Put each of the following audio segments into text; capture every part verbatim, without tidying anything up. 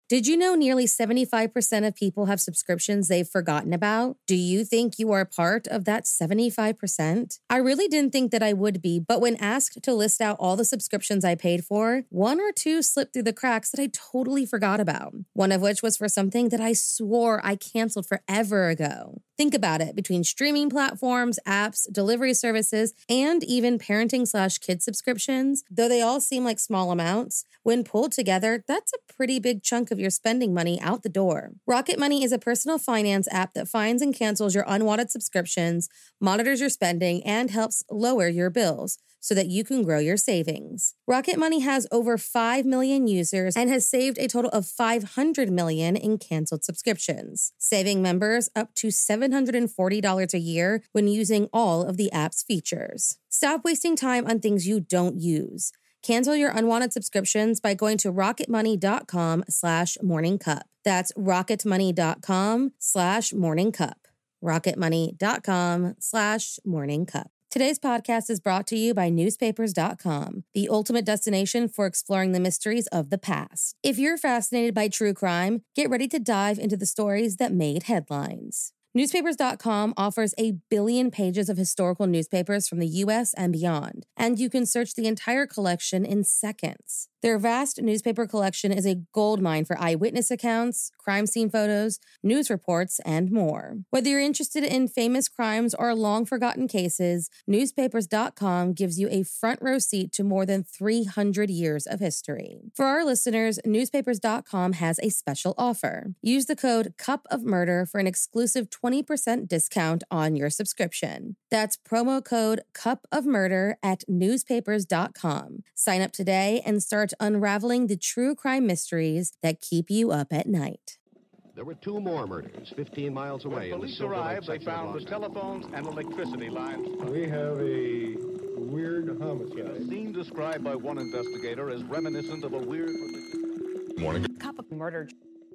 Did you know nearly seventy-five percent of people have subscriptions they've forgotten about? Do you think you are part of that seventy-five percent? I really didn't think that I would be, but when asked to list out all the subscriptions I paid for, one or two slipped through the cracks that I totally forgot about. One of which was for something that I swore I canceled forever ago. Think about it. Between streaming platforms, apps, delivery services, and even parenting slash kid subscriptions, though they all seem like small amounts, when pulled together, that's a pretty big chunk of your spending money out the door. Rocket Money is a personal finance app that finds and cancels your unwanted subscriptions, monitors your spending, and helps lower your bills so that you can grow your savings. Rocket Money has over five million users and has saved a total of five hundred million in canceled subscriptions, saving members up to seven hundred forty dollars a year when using all of the app's features. Stop wasting time on things you don't use. Cancel your unwanted subscriptions by going to rocketmoney.com slash morning cup. That's rocketmoney.com slash morning cup. rocketmoney.com slash morning cup. Today's podcast is brought to you by newspapers dot com, the ultimate destination for exploring the mysteries of the past. If you're fascinated by true crime, get ready to dive into the stories that made headlines. newspapers dot com offers a billion pages of historical newspapers from the U S and beyond, and you can search the entire collection in seconds. Their vast newspaper collection is a goldmine for eyewitness accounts, crime scene photos, news reports, and more. Whether you're interested in famous crimes or long-forgotten cases, newspapers dot com gives you a front row seat to more than three hundred years of history. For our listeners, newspapers dot com has a special offer. Use the code Cup of Murder for an exclusive twenty percent discount on your subscription. That's promo code Cup of Murder at newspapers dot com. Sign up today and start unraveling the true crime mysteries that keep you up at night. There were two more murders fifteen miles away. When police arrived, they found the telephones and electricity lines. We have a weird homicide. A scene described by one investigator as reminiscent of a weird... Morning. Cup of murder.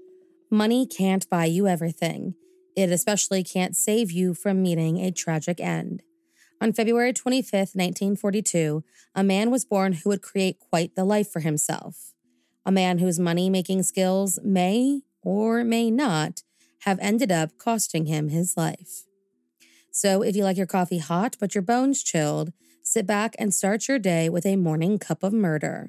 Money can't buy you everything. It especially can't save you from meeting a tragic end. On February twenty-fifth, nineteen forty-two, a man was born who would create quite the life for himself. A man whose money-making skills may or may not have ended up costing him his life. So if you like your coffee hot but your bones chilled, sit back and start your day with a morning cup of murder.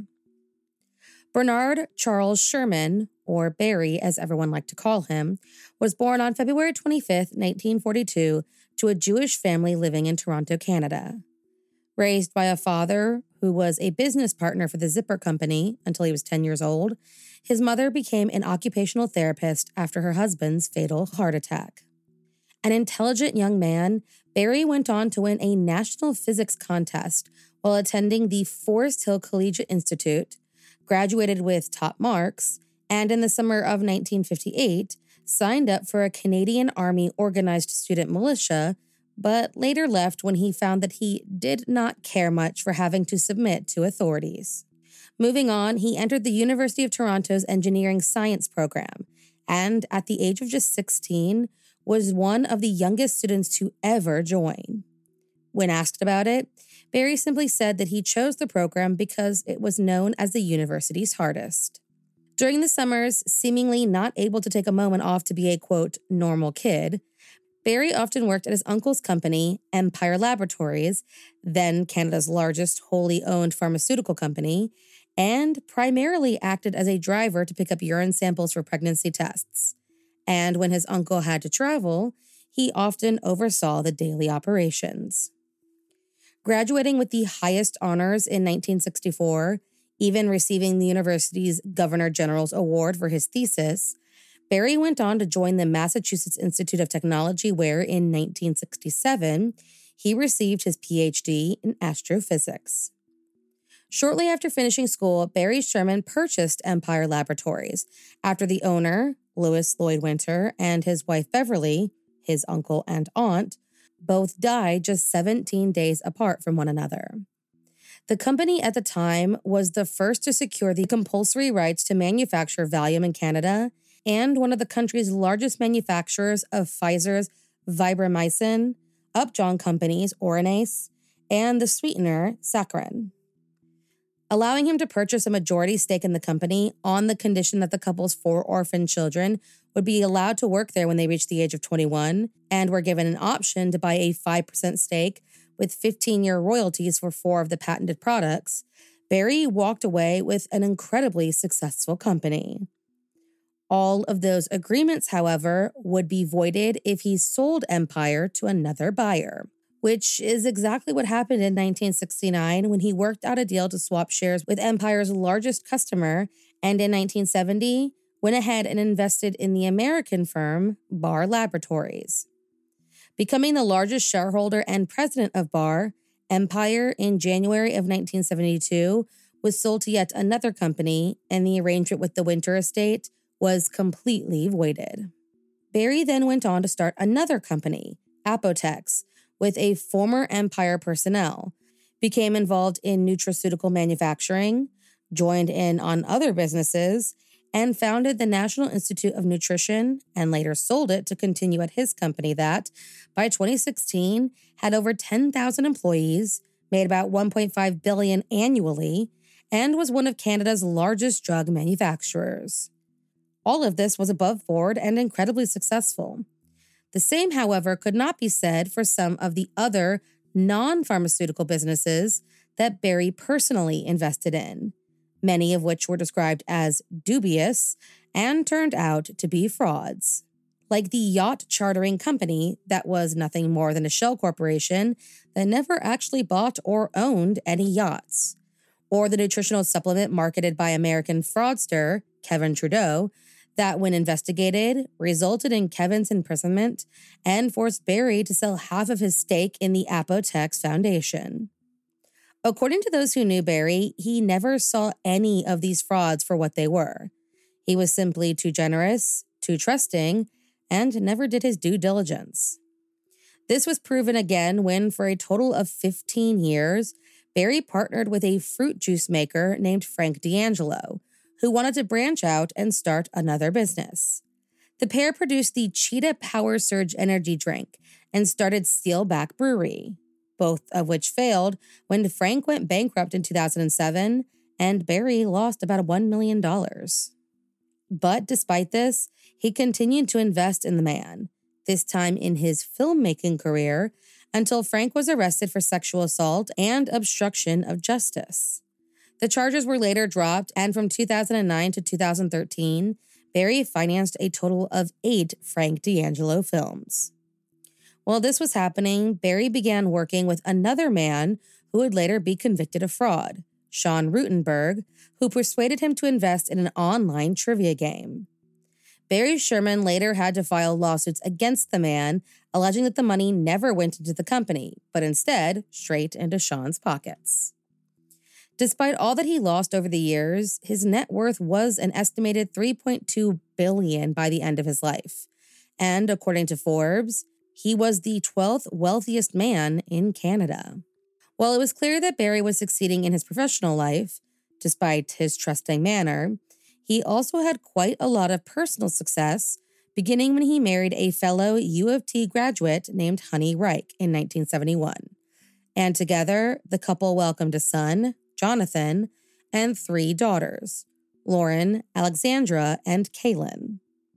Bernard Charles Sherman, or Barry as everyone liked to call him, was born on February twenty-fifth, nineteen forty-two, to a Jewish family living in Toronto, Canada. Raised by a father who was a business partner for the Zipper Company until he was ten years old, his mother became an occupational therapist after her husband's fatal heart attack. An intelligent young man, Barry went on to win a national physics contest while attending the Forest Hill Collegiate Institute, graduated with top marks, and in the summer of nineteen fifty-eight, signed up for a Canadian Army organized student militia, but later left when he found that he did not care much for having to submit to authorities. Moving on, he entered the University of Toronto's Engineering Science program, and at the age of just sixteen, was one of the youngest students to ever join. When asked about it, Barry simply said that he chose the program because it was known as the university's hardest. During the summers, seemingly not able to take a moment off to be a, quote, normal kid, Barry often worked at his uncle's company, Empire Laboratories, then Canada's largest wholly owned pharmaceutical company, and primarily acted as a driver to pick up urine samples for pregnancy tests. And when his uncle had to travel, he often oversaw the daily operations. Graduating with the highest honors in nineteen sixty-four, even receiving the university's Governor General's Award for his thesis, Barry went on to join the Massachusetts Institute of Technology, where in nineteen sixty-seven, he received his P H D in astrophysics. Shortly after finishing school, Barry Sherman purchased Empire Laboratories after the owner, Louis Lloyd Winter, and his wife Beverly, his uncle and aunt, both died just seventeen days apart from one another. The company at the time was the first to secure the compulsory rights to manufacture Valium in Canada and one of the country's largest manufacturers of Pfizer's Vibramycin, Upjohn Company's Oronase, and the sweetener saccharin. allowing him to purchase a majority stake in the company on the condition that the couple's four orphan children would be allowed to work there when they reached the age of twenty-one and were given an option to buy a five percent stake with fifteen-year royalties for four of the patented products. Barry walked away with an incredibly successful company. All of those agreements, however, would be voided if he sold Empire to another buyer, which is exactly what happened in nineteen sixty-nine when he worked out a deal to swap shares with Empire's largest customer, and in nineteen seventy, went ahead and invested in the American firm Barr Laboratories. Becoming the largest shareholder and president of Barr, Empire in January of nineteen seventy-two was sold to yet another company, and the arrangement with the Winter estate was completely voided. Barry then went on to start another company, Apotex, with a former Empire personnel, became involved in nutraceutical manufacturing, joined in on other businesses, and founded the National Institute of Nutrition, and later sold it to continue at his company that, by twenty sixteen, had over ten thousand employees, made about one point five billion dollars annually, and was one of Canada's largest drug manufacturers. All of this was above board and incredibly successful. The same, however, could not be said for some of the other non-pharmaceutical businesses that Barry personally invested in, many of which were described as dubious and turned out to be frauds. Like the yacht chartering company that was nothing more than a shell corporation that never actually bought or owned any yachts, or the nutritional supplement marketed by American fraudster Kevin Trudeau that, when investigated, resulted in Kevin's imprisonment and forced Barry to sell half of his stake in the Apotex Foundation. According to those who knew Barry, he never saw any of these frauds for what they were. He was simply too generous, too trusting, and never did his due diligence. This was proven again when, for a total of fifteen years, Barry partnered with a fruit juice maker named Frank D'Angelo, who wanted to branch out and start another business. The pair produced the Cheetah Power Surge energy drink and started Steelback Brewery, both of which failed when Frank went bankrupt in two thousand seven and Barry lost about one million dollars. But despite this, he continued to invest in the man, this time in his filmmaking career, until Frank was arrested for sexual assault and obstruction of justice. The charges were later dropped, and from two thousand nine to two thousand thirteen, Barry financed a total of eight Frank D'Angelo films. While this was happening, Barry began working with another man who would later be convicted of fraud, Sean Rutenberg, who persuaded him to invest in an online trivia game. Barry Sherman later had to file lawsuits against the man, alleging that the money never went into the company, but instead straight into Sean's pockets. Despite all that he lost over the years, his net worth was an estimated three point two billion dollars by the end of his life. And according to Forbes, he was the twelfth wealthiest man in Canada. While it was clear that Barry was succeeding in his professional life, despite his trusting manner, he also had quite a lot of personal success, beginning when he married a fellow U of T graduate named Honey Reich in nineteen seventy-one. And together, the couple welcomed a son, Jonathan, and three daughters, Lauren, Alexandra, and Kaylin.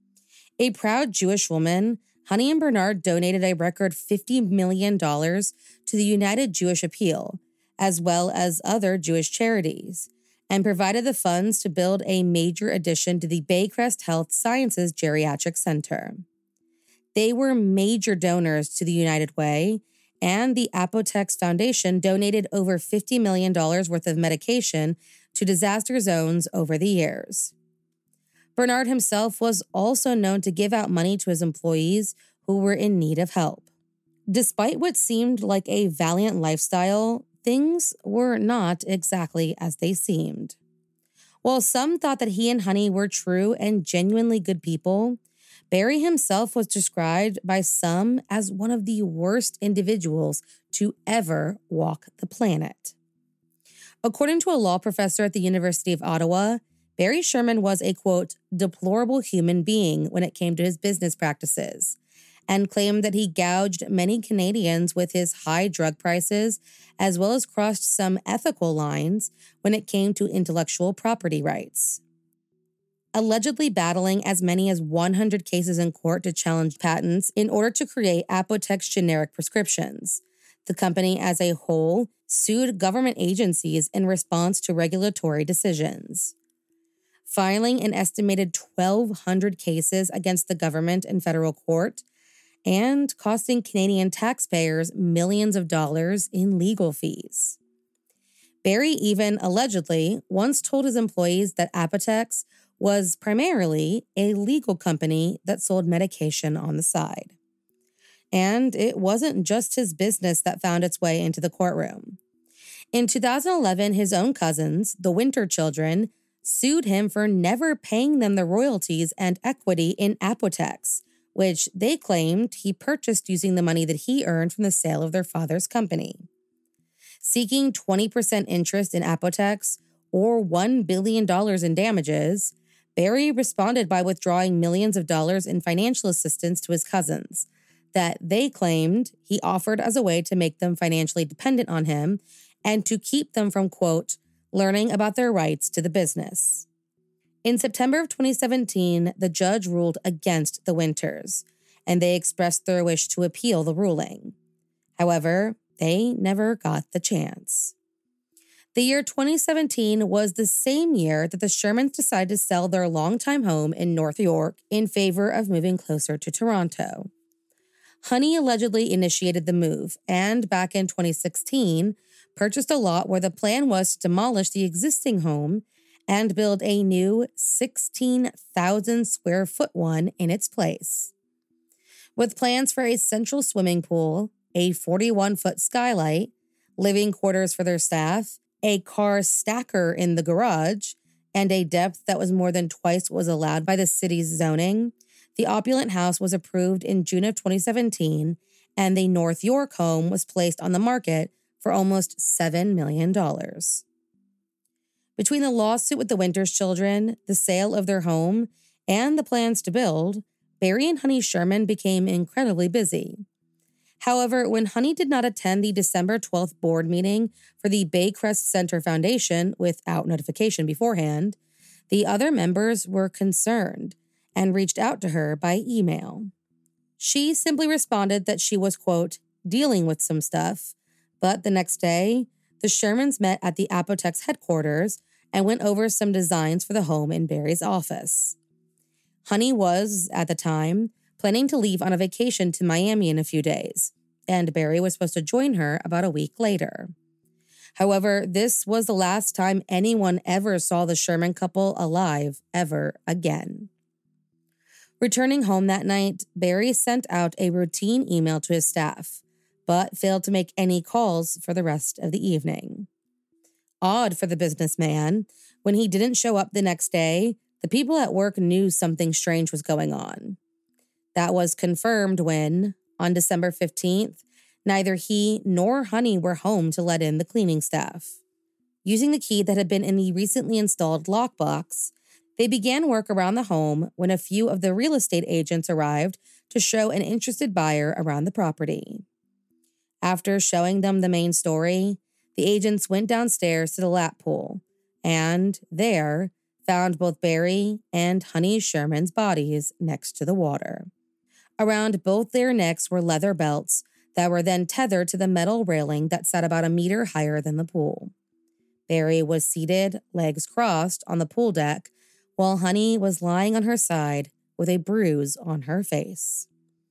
A proud Jewish woman, Honey and Bernard donated a record fifty million dollars to the United Jewish Appeal, as well as other Jewish charities, and provided the funds to build a major addition to the Baycrest Health Sciences Geriatric Center. They were major donors to the United Way, and the Apotex Foundation donated over fifty million dollars worth of medication to disaster zones over the years. Bernard himself was also known to give out money to his employees who were in need of help. Despite what seemed like a valiant lifestyle, things were not exactly as they seemed. While some thought that he and Honey were true and genuinely good people, Barry himself was described by some as one of the worst individuals to ever walk the planet. According to a law professor at the University of Ottawa, Barry Sherman was a, quote, deplorable human being when it came to his business practices, and claimed that he gouged many Canadians with his high drug prices, as well as crossed some ethical lines when it came to intellectual property rights. Allegedly battling as many as one hundred cases in court to challenge patents in order to create Apotex generic prescriptions, the company as a whole sued government agencies in response to regulatory decisions, filing an estimated twelve hundred cases against the government in federal court and costing Canadian taxpayers millions of dollars in legal fees. Barry even allegedly once told his employees that Apotex was primarily a legal company that sold medication on the side. And it wasn't just his business that found its way into the courtroom. In two thousand eleven, his own cousins, the Winter children, sued him for never paying them the royalties and equity in Apotex, which they claimed he purchased using the money that he earned from the sale of their father's company. Seeking twenty percent interest in Apotex, or one billion dollars in damages, Barry responded by withdrawing millions of dollars in financial assistance to his cousins that they claimed he offered as a way to make them financially dependent on him and to keep them from, quote, learning about their rights to the business. In September of twenty seventeen, the judge ruled against the Winters, and they expressed their wish to appeal the ruling. However, they never got the chance. The year twenty seventeen was the same year that the Shermans decided to sell their longtime home in North York in favor of moving closer to Toronto. Honey allegedly initiated the move and, back in twenty sixteen, purchased a lot where the plan was to demolish the existing home and build a new sixteen thousand square foot one in its place. With plans for a central swimming pool, a forty-one foot skylight, living quarters for their staff, a car stacker in the garage, and a depth that was more than twice what was allowed by the city's zoning, the opulent house was approved in June of twenty seventeen, and the North York home was placed on the market for almost seven million dollars. Between the lawsuit with the Winters children, the sale of their home, and the plans to build, Barry and Honey Sherman became incredibly busy. However, when Honey did not attend the December twelfth board meeting for the Baycrest Center Foundation without notification beforehand, the other members were concerned and reached out to her by email. She simply responded that she was, quote, dealing with some stuff, but the next day, the Shermans met at the Apotex headquarters and went over some designs for the home in Barry's office. Honey was, at the time, planning to leave on a vacation to Miami in a few days, and Barry was supposed to join her about a week later. However, this was the last time anyone ever saw the Sherman couple alive ever again. Returning home that night, Barry sent out a routine email to his staff, but failed to make any calls for the rest of the evening. Odd for the businessman, when he didn't show up the next day, the people at work knew something strange was going on. That was confirmed when, on December fifteenth, neither he nor Honey were home to let in the cleaning staff. Using the key that had been in the recently installed lockbox, they began work around the home when a few of the real estate agents arrived to show an interested buyer around the property. After showing them the main story, the agents went downstairs to the lap pool and, there, found both Barry and Honey Sherman's bodies next to the water. Around both their necks were leather belts that were then tethered to the metal railing that sat about a meter higher than the pool. Barry was seated, legs crossed, on the pool deck, while Honey was lying on her side with a bruise on her face.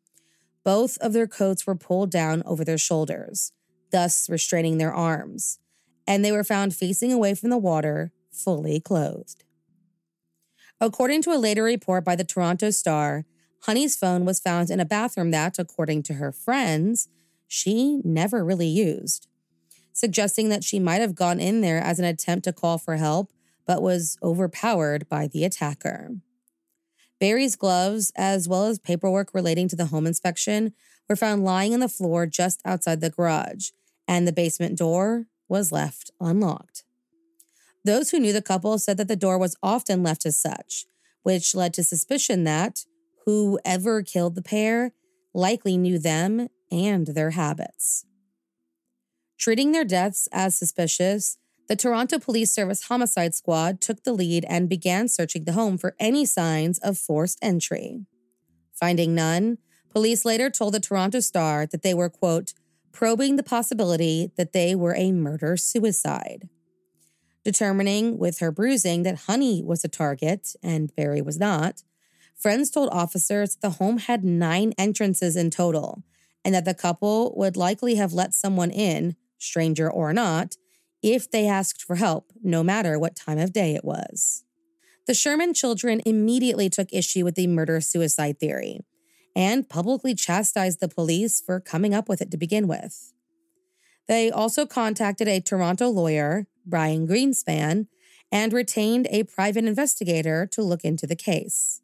Both of their coats were pulled down over their shoulders, thus restraining their arms, and they were found facing away from the water, fully clothed. According to a later report by the Toronto Star, Honey's phone was found in a bathroom that, according to her friends, she never really used, suggesting that she might have gone in there as an attempt to call for help, but was overpowered by the attacker. Barry's gloves, as well as paperwork relating to the home inspection, were found lying on the floor just outside the garage, and the basement door was left unlocked. Those who knew the couple said that the door was often left as such, which led to suspicion that whoever killed the pair likely knew them and their habits. Treating their deaths as suspicious, the Toronto Police Service Homicide Squad took the lead and began searching the home for any signs of forced entry. Finding none, police later told the Toronto Star that they were, quote, probing the possibility that they were a murder-suicide. Determining with her bruising that Honey was a target and Barry was not, friends told officers that the home had nine entrances in total and that the couple would likely have let someone in, stranger or not, if they asked for help, no matter what time of day it was. The Sherman children immediately took issue with the murder-suicide theory and publicly chastised the police for coming up with it to begin with. They also contacted a Toronto lawyer, Brian Greenspan, and retained a private investigator to look into the case.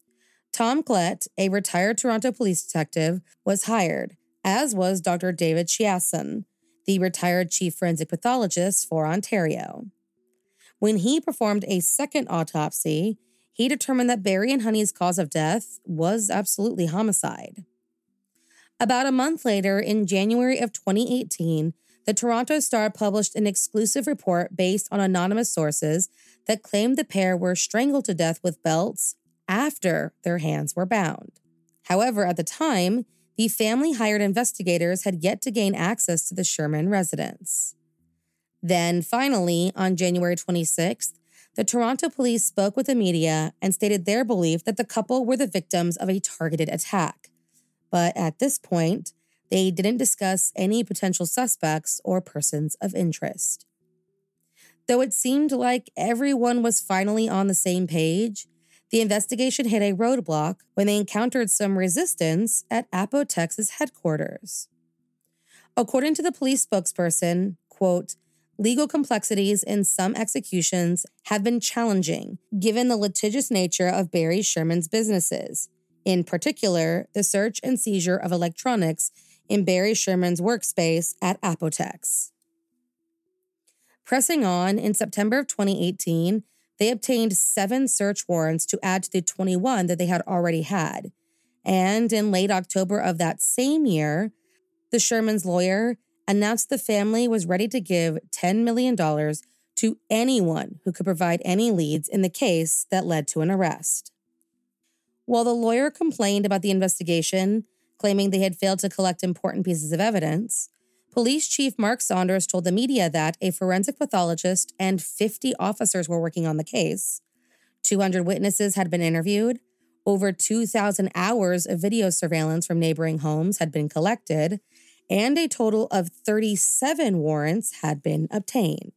Tom Klett, a retired Toronto police detective, was hired, as was Doctor David Chiasson, the retired chief forensic pathologist for Ontario. When he performed a second autopsy, he determined that Barry and Honey's cause of death was absolutely homicide. About a month later, in January of twenty eighteen, the Toronto Star published an exclusive report based on anonymous sources that claimed the pair were strangled to death with belts after their hands were bound. However, at the time, the family-hired investigators had yet to gain access to the Sherman residence. Then, finally, on January twenty-sixth, the Toronto police spoke with the media and stated their belief that the couple were the victims of a targeted attack. But at this point, they didn't discuss any potential suspects or persons of interest. Though it seemed like everyone was finally on the same page, the investigation hit a roadblock when they encountered some resistance at Apotex's headquarters. According to the police spokesperson, quote, legal complexities in some executions have been challenging given the litigious nature of Barry Sherman's businesses, in particular, the search and seizure of electronics in Barry Sherman's workspace at Apotex. Pressing on, in September of twenty eighteen, they obtained seven search warrants to add to the twenty-one that they had already had. And in late October of that same year, the Sherman's lawyer announced the family was ready to give ten million dollars to anyone who could provide any leads in the case that led to an arrest. While the lawyer complained about the investigation, claiming they had failed to collect important pieces of evidence, Police Chief Mark Saunders told the media that a forensic pathologist and fifty officers were working on the case, two hundred witnesses had been interviewed, over two thousand hours of video surveillance from neighboring homes had been collected, and a total of thirty-seven warrants had been obtained.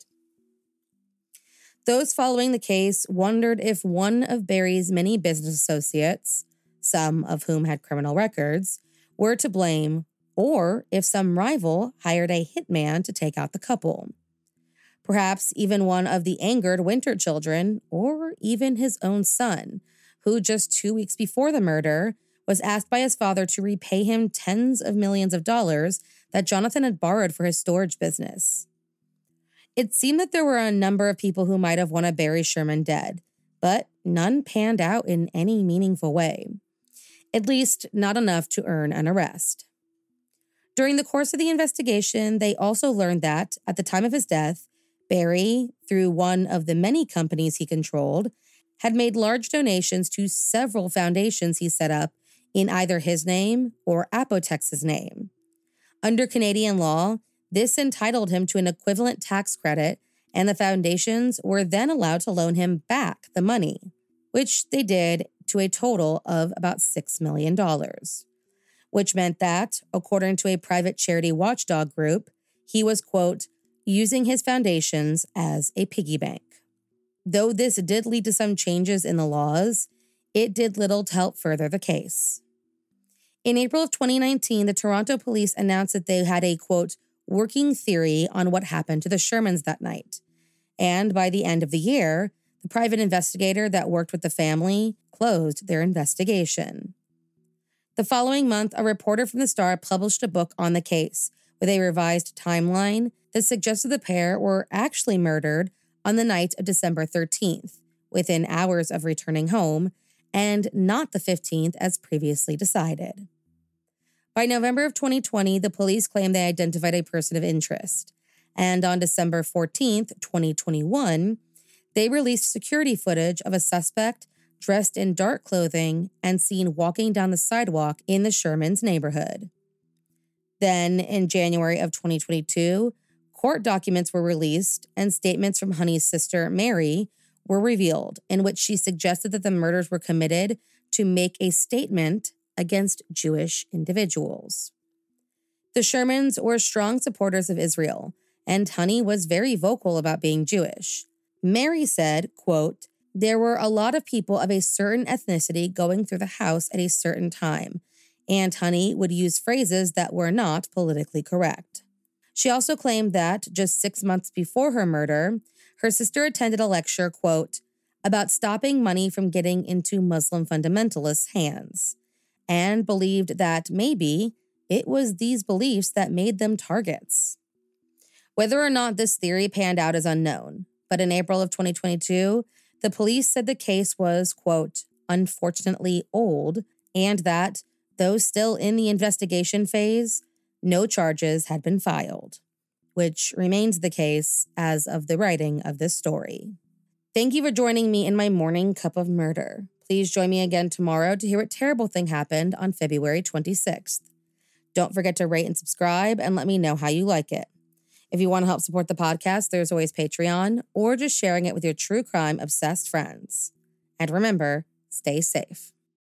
Those following the case wondered if one of Barry's many business associates, some of whom had criminal records, were to blame, or if some rival hired a hitman to take out the couple. Perhaps even one of the angered Winter children, or even his own son, who just two weeks before the murder was asked by his father to repay him tens of millions of dollars that Jonathan had borrowed for his storage business. It seemed that there were a number of people who might have wanted Barry Sherman dead, but none panned out in any meaningful way. At least not enough to earn an arrest. During the course of the investigation, they also learned that, at the time of his death, Barry, through one of the many companies he controlled, had made large donations to several foundations he set up in either his name or Apotex's name. Under Canadian law, this entitled him to an equivalent tax credit, and the foundations were then allowed to loan him back the money, which they did to a total of about six million dollars, which meant that, according to a private charity watchdog group, he was, quote, using his foundations as a piggy bank. Though this did lead to some changes in the laws, it did little to help further the case. In April of twenty nineteen, the Toronto police announced that they had a, quote, working theory on what happened to the Shermans that night. And by the end of the year, the private investigator that worked with the family closed their investigation. The following month, a reporter from the Star published a book on the case with a revised timeline that suggested the pair were actually murdered on the night of December thirteenth, within hours of returning home, and not the fifteenth as previously decided. By November of twenty twenty, the police claimed they identified a person of interest. And on December fourteenth, twenty twenty-one, they released security footage of a suspect dressed in dark clothing and seen walking down the sidewalk in the Shermans neighborhood. Then, in January of twenty twenty-two, court documents were released and statements from Honey's sister, Mary, were revealed, in which she suggested that the murders were committed to make a statement against Jewish individuals. The Shermans were strong supporters of Israel, and Honey was very vocal about being Jewish. Mary said, quote, "There were a lot of people of a certain ethnicity going through the house at a certain time, and Honey would use phrases that were not politically correct." She also claimed that, just six months before her murder, her sister attended a lecture, quote, about stopping money from getting into Muslim fundamentalists' hands, and believed that maybe it was these beliefs that made them targets. Whether or not this theory panned out is unknown, but in April of twenty twenty-two, the police said the case was, quote, unfortunately old, and that, though still in the investigation phase, no charges had been filed, which remains the case as of the writing of this story. Thank you for joining me in my morning cup of murder. Please join me again tomorrow to hear what terrible thing happened on February twenty-sixth. Don't forget to rate and subscribe and let me know how you like it. If you want to help support the podcast, there's always Patreon or just sharing it with your true crime obsessed friends. And remember, stay safe.